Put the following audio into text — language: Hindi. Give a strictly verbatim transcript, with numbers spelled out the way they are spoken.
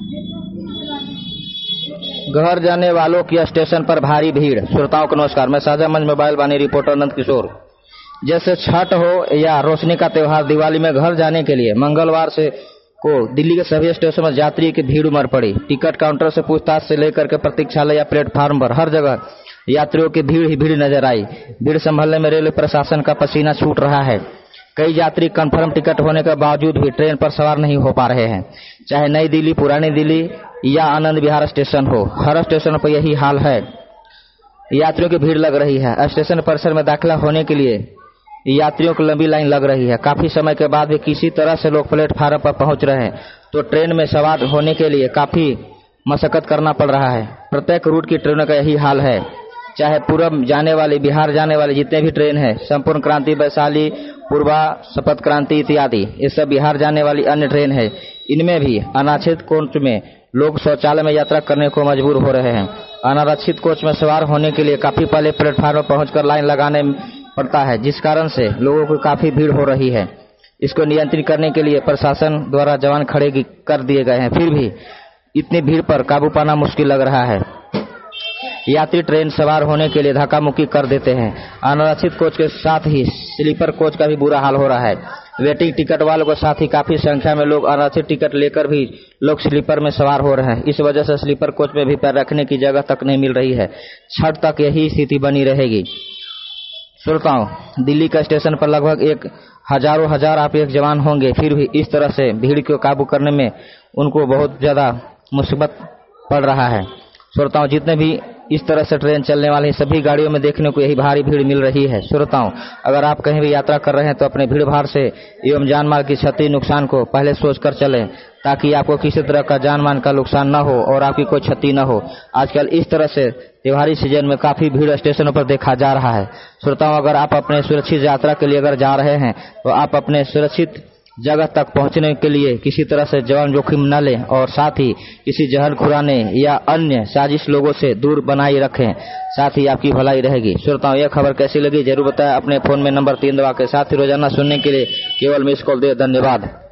घर जाने वालों की स्टेशन पर भारी भीड़। श्रोताओं को नमस्कार, मैं साझा मंच मोबाइल वाणी रिपोर्टर नंद किशोर। जैसे छठ हो या रोशनी का त्योहार दिवाली में घर जाने के लिए मंगलवार से को दिल्ली के सभी स्टेशन में यात्री की भीड़ उमड़ पड़ी। टिकट काउंटर से पूछताछ से लेकर के प्रतीक्षालय या प्लेटफार्म पर हर जगह यात्रियों की भीड़ ही भीड़ नजर आई। भीड़ संभालने में रेलवे प्रशासन का पसीना छूट रहा है। कई यात्री कंफर्म टिकट होने के बावजूद भी ट्रेन पर सवार नहीं हो पा रहे हैं, चाहे नई दिल्ली, पुरानी दिल्ली या आनंद विहार स्टेशन हो। हर स्टेशन पर यही हाल है, यात्रियों की भीड़ लग रही है। स्टेशन परिसर में दाखिला होने के लिए यात्रियों की लंबी लाइन लग रही है। काफी समय के बाद भी किसी तरह से लोग प्लेटफार्म पर पहुंच रहे हैं, तो ट्रेन में सवार होने के लिए काफी मशक्कत करना पड़ रहा है। प्रत्येक रूट की ट्रेनों का यही हाल है, चाहे पूर्व जाने वाली, बिहार जाने वाली जितने भी ट्रेन है, संपूर्ण क्रांति, वैशाली, पूर्वा, शपथ क्रांति इत्यादि, ये सब बिहार जाने वाली अन्य ट्रेन है। इनमें भी अनारक्षित कोच में लोग शौचालय में यात्रा करने को मजबूर हो रहे हैं। अनारक्षित कोच में सवार होने के लिए काफी पहले प्लेटफार्म पर पहुंचकर लाइन लगाने पड़ता है, जिस कारण से लोगों को काफी भीड़ हो रही है। इसको नियंत्रित करने के लिए प्रशासन द्वारा जवान खड़े कर दिए गए हैं, फिर भी इतनी भीड़ पर काबू पाना मुश्किल लग रहा है। यात्री ट्रेन सवार होने के लिए धक्का मुक्की कर देते हैं। अनारक्षित कोच के साथ ही स्लीपर कोच का भी बुरा हाल हो रहा है। वेटिंग टिकट वालों के साथ ही काफी संख्या में लोग अनारक्षित टिकट लेकर भी लोग स्लीपर में सवार हो रहे हैं। इस वजह से स्लीपर कोच में भी पैर रखने की जगह तक नहीं मिल रही है। छठ तक यही स्थिति बनी रहेगी। श्रोताओं, दिल्ली का स्टेशन पर लगभग एक हजारों हजार आप एक जवान होंगे, फिर भी इस तरह से भीड़ को काबू करने में उनको बहुत ज्यादा मुसीबत पड़ रहा है। श्रोताओं, जितने भी इस तरह से ट्रेन चलने वाली सभी गाड़ियों में देखने को यही भारी भीड़ मिल रही है। श्रोताओं, अगर आप कहीं भी यात्रा कर रहे हैं तो अपने भीड़ भाड़ से एवं जान माल की क्षति नुकसान को पहले सोचकर चलें, ताकि आपको किसी तरह का जान मान का नुकसान न हो और आपकी कोई क्षति न हो। आजकल इस तरह से त्योहारी सीजन में काफी भीड़ स्टेशनों पर देखा जा रहा है। श्रोताओं, अगर आप अपने सुरक्षित यात्रा के लिए अगर जा रहे हैं तो आप अपने सुरक्षित जगह तक पहुंचने के लिए किसी तरह से जान जोखिम न लें और साथ ही किसी जहर खुराने या अन्य साजिश लोगों से दूर बनाए रखें, साथ ही आपकी भलाई रहेगी। श्रोताओं, यह खबर कैसी लगी जरूर बताएं। अपने फोन में नंबर तीन दबा के साथ ही रोजाना सुनने के लिए केवल मिस कॉल दे। धन्यवाद।